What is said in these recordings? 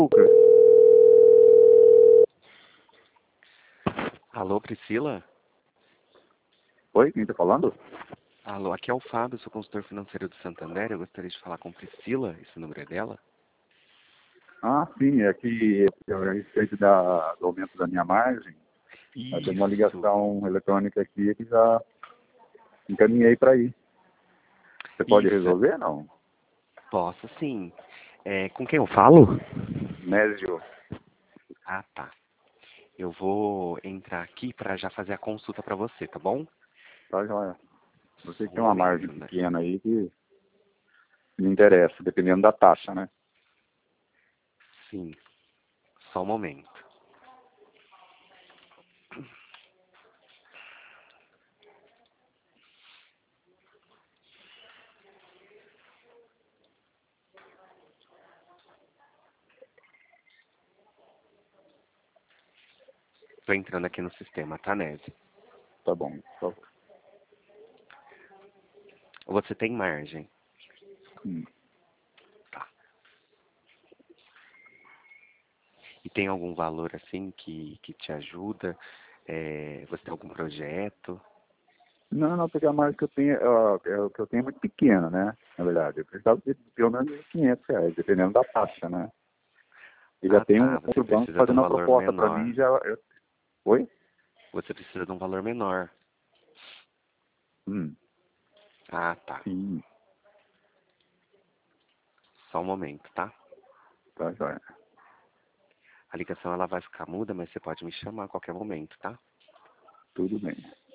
açúcar. Alô, Priscila? Oi, quem tá falando? Alô, aqui é o Fábio, sou consultor financeiro do Santander. Eu gostaria de falar com Priscila, esse número é dela? Ah, sim, é que a respeito do aumento da minha margem, eu tenho uma Isso, ligação eletrônica aqui que já encaminhei para aí. Você pode isso, resolver, não? posso sim. Com quem eu falo? Nésio. Ah, tá. Eu vou entrar aqui para já fazer a consulta para você, tá bom? Tá, joia. Você Só que um tem uma margem momento, né? pequena aí que me interessa, dependendo da taxa, né? Sim, só um momento. Tô entrando aqui no sistema, tá, Nézio? Tá bom, por favor. Você tem margem? Hum. Tá. E tem algum valor assim que te ajuda? Você tem algum projeto? Não, porque a margem que eu tenho, o que eu tenho é muito pequena, né? Na verdade, eu precisava de pelo menos R$ 500, dependendo da taxa, né? E já Ah, tem um tá. Você outro banco precisa de um fazendo uma valor proposta para mim, menor. já... Oi? Você precisa de um valor menor. Ah, tá. Sim, Só um momento, tá? tá, joia. A ligação ela vai ficar muda, mas você pode me chamar a qualquer momento, tá? Tudo bem.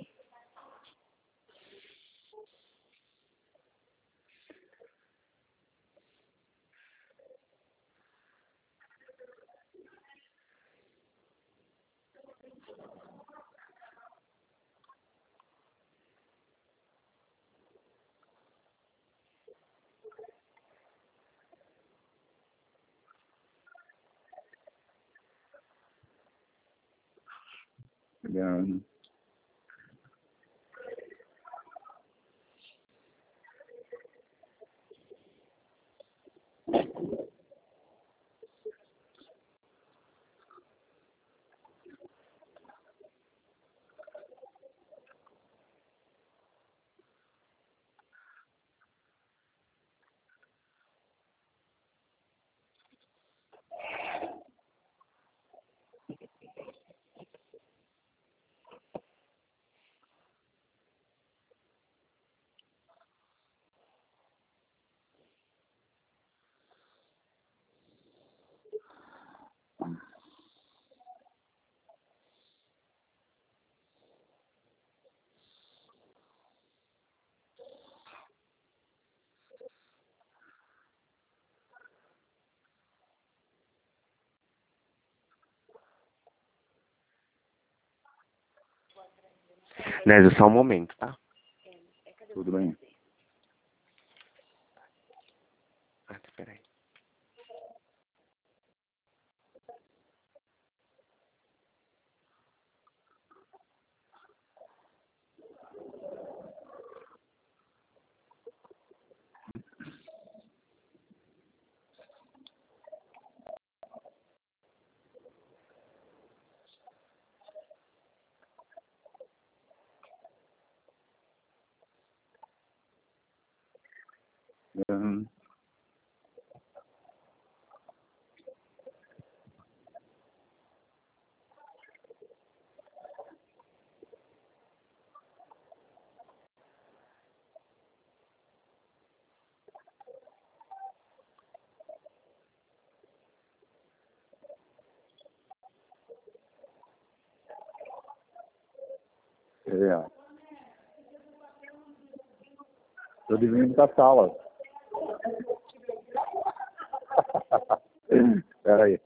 Legal. Nézio, só um momento, tá? Tudo bem. Ah, espera aí. Hum, é, tô devendo da sala. Espera aí.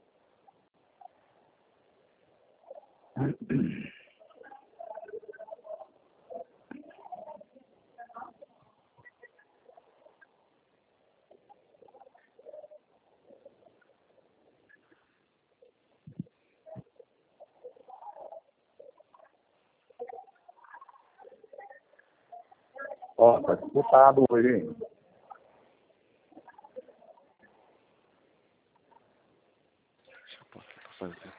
Ó, tá disputado hoje, hein? fazer.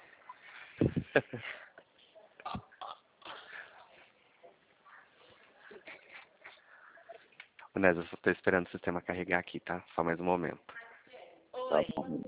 Nés, eu só tô esperando o sistema carregar aqui, tá? Só mais um momento. Tá bom.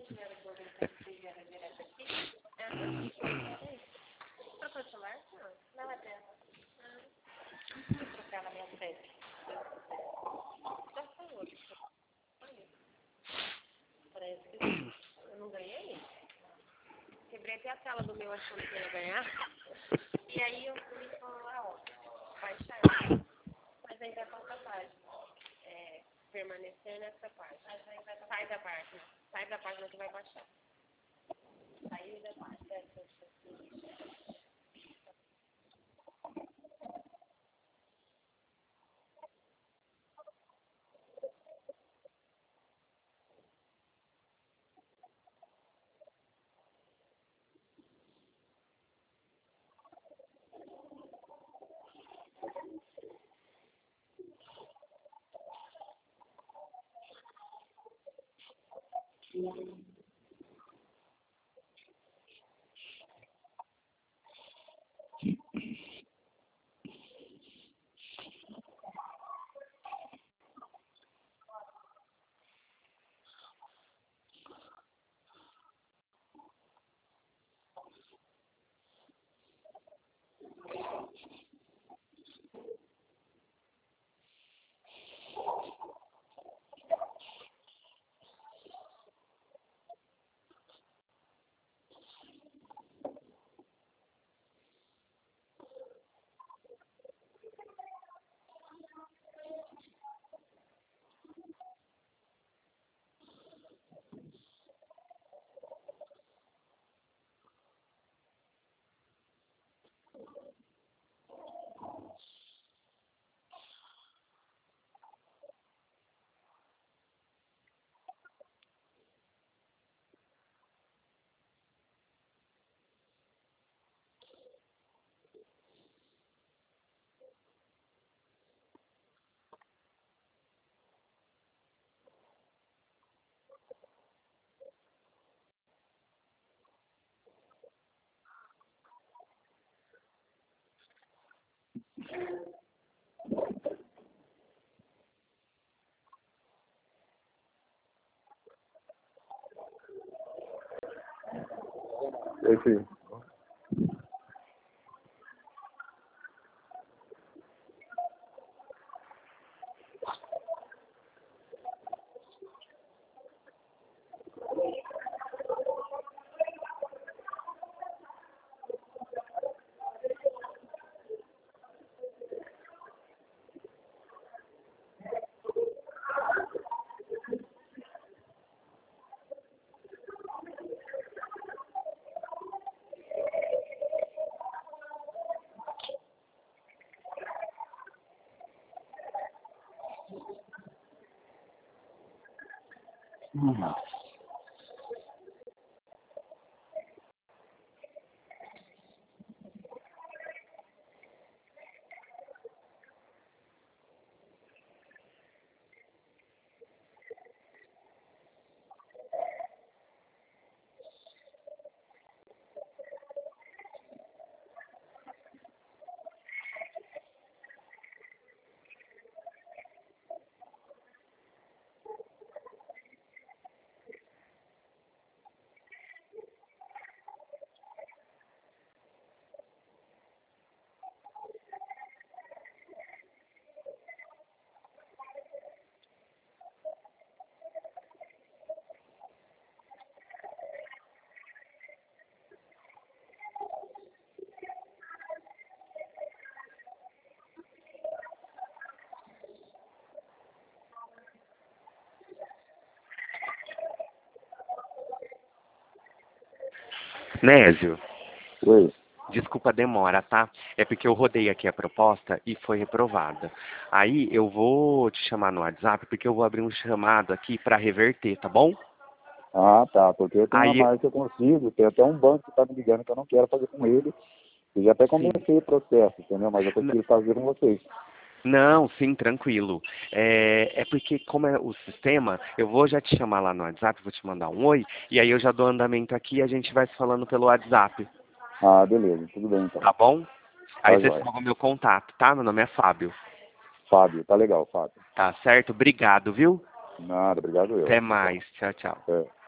Eu não ganhei. Quebrei até a tela do meu achando que eu ia ganhar. E aí eu fui falar, ó, baixar. Mas ainda falta a página. Permanecer nessa página. Sai da página. Sai da página que vai baixar. Saiu da página. Esse... Nésio, Oi. desculpa a demora, tá? É porque eu rodei aqui a proposta e foi reprovada. Aí eu vou te chamar no WhatsApp porque eu vou abrir um chamado aqui para reverter, tá bom? Ah, tá, porque eu tenho uma Aí, marca que eu consigo, tem até um banco que está me ligando que eu não quero fazer com ele. Eu já até sim. comecei o processo, entendeu? Mas eu preciso fazer com vocês. Não, sim, tranquilo. É porque, como é o sistema, eu vou já te chamar lá no WhatsApp, vou te mandar um oi, e aí eu já dou andamento aqui e a gente vai se falando pelo WhatsApp, Ah, beleza, tudo bem então. tá bom? Aí Tá você jóia. salva o meu contato, tá? Meu nome é Fábio. Fábio, tá legal, Fábio. Tá certo? Obrigado, viu? Nada, obrigado eu. Até Tchau. mais. Tchau, tchau. É.